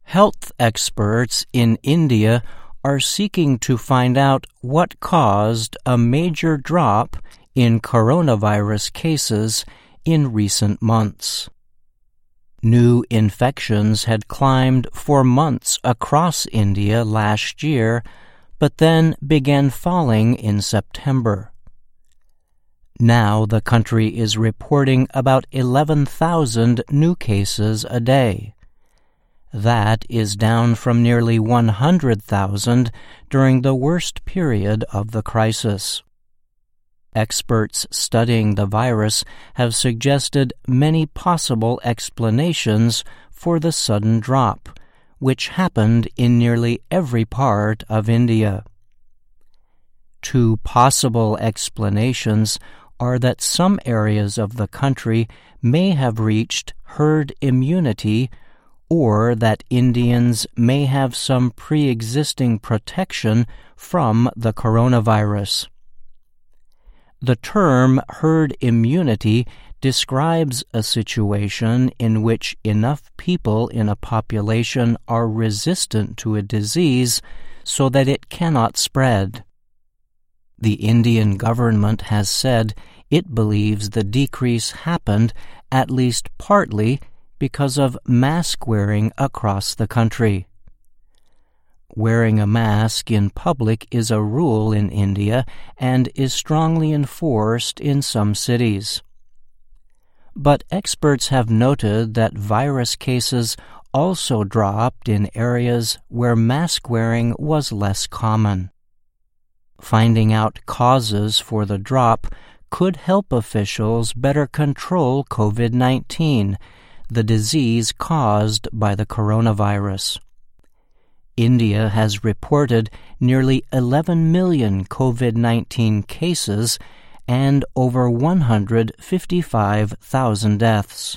Health experts in India are seeking to find out what caused a major drop in coronavirus cases in recent months. New infections had climbed for months across India last year, but then began falling in September. Now the country is reporting about 11,000 new cases a day. That is down from nearly 100,000 during the worst period of the crisis. Experts studying the virus have suggested many possible explanations for the sudden drop, which happened in nearly every part of India. Two possible explanations are that some areas of the country may have reached herd immunity, or that Indians may have some pre-existing protection from the coronavirus. The term herd immunity describes a situation in which enough people in a population are resistant to a disease so that it cannot spread. The Indian government has said it believes the decrease happened at least partly because of mask wearing across the country. Wearing a mask in public is a rule in India and is strongly enforced in some cities. But experts have noted that virus cases also dropped in areas where mask wearing was less common. Finding out causes for the drop could help officials better control COVID-19, the disease caused by the coronavirus. India has reported nearly 11 million COVID-19 cases and over 155,000 deaths.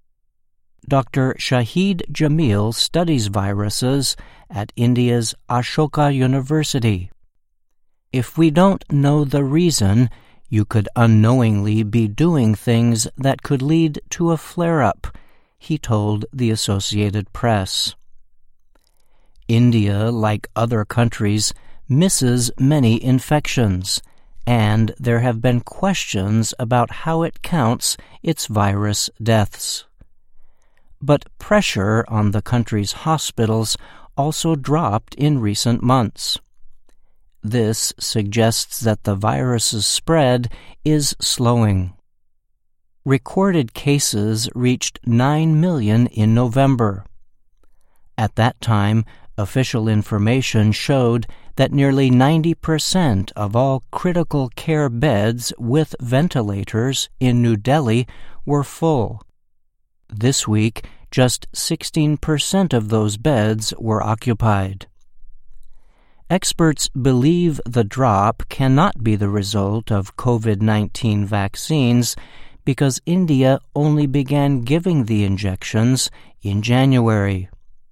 Dr. Shahid Jamil studies viruses at India's Ashoka University. If we don't know the reason, you could unknowingly be doing things that could lead to a flare-up, he told the Associated Press. India, like other countries, misses many infections, and there have been questions about how it counts its virus deaths. But pressure on the country's hospitals also dropped in recent months. This suggests that the virus's spread is slowing. Recorded cases reached 9 million in November. At that time, official information showed that nearly 90% of all critical care beds with ventilators in New Delhi were full. This week, just 16% of those beds were occupied. Experts believe the drop cannot be the result of COVID-19 vaccines because India only began giving the injections in January.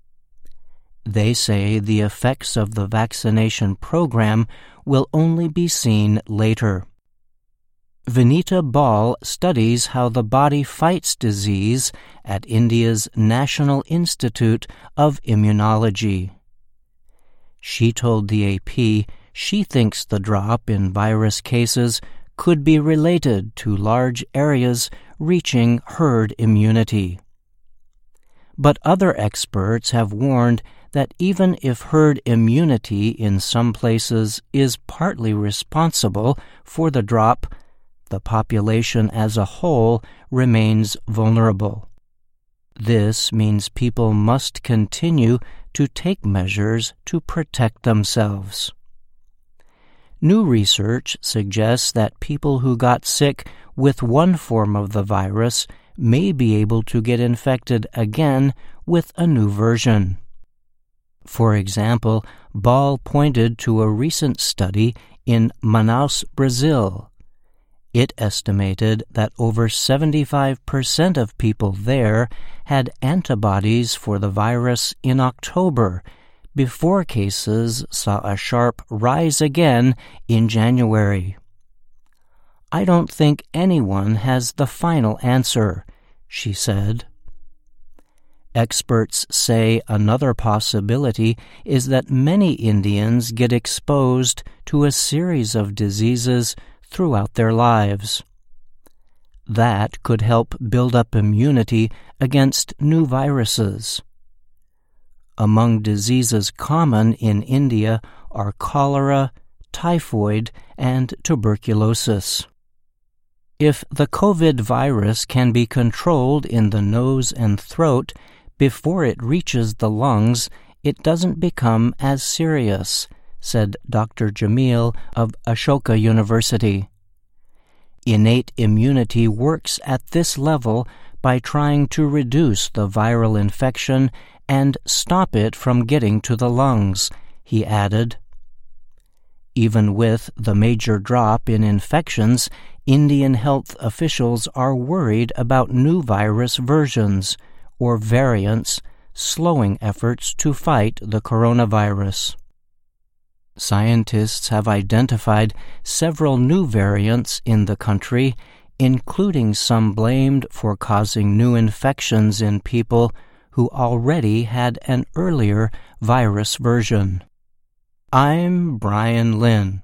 They say the effects of the vaccination program will only be seen later. Vinita Bal studies how the body fights disease at India's National Institute of Immunology. She told the AP she thinks the drop in virus cases could be related to large areas reaching herd immunity. But other experts have warned that even if herd immunity in some places is partly responsible for the drop, the population as a whole remains vulnerable. This means people must continue to take measures to protect themselves. New research suggests that people who got sick with one form of the virus may be able to get infected again with a new version. For example, Ball pointed to a recent study in Manaus, Brazil. It estimated that over 75% of people there had antibodies for the virus in October, before cases saw a sharp rise again in January. I don't think anyone has the final answer, she said. Experts say another possibility is that many Indians get exposed to a series of diseases throughout their lives. That could help build up immunity against new viruses. Among diseases common in India are cholera, typhoid, and tuberculosis. If the COVID virus can be controlled in the nose and throat before it reaches the lungs, it doesn't become as serious, said Dr. Jamil of Ashoka University. Innate immunity works at this level by trying to reduce the viral infection and stop it from getting to the lungs, he added. Even with the major drop in infections, Indian health officials are worried about new virus versions, or variants, slowing efforts to fight the coronavirus. Scientists have identified several new variants in the country, including some blamed for causing new infections in people who already had an earlier virus version. I'm Brian Lynn.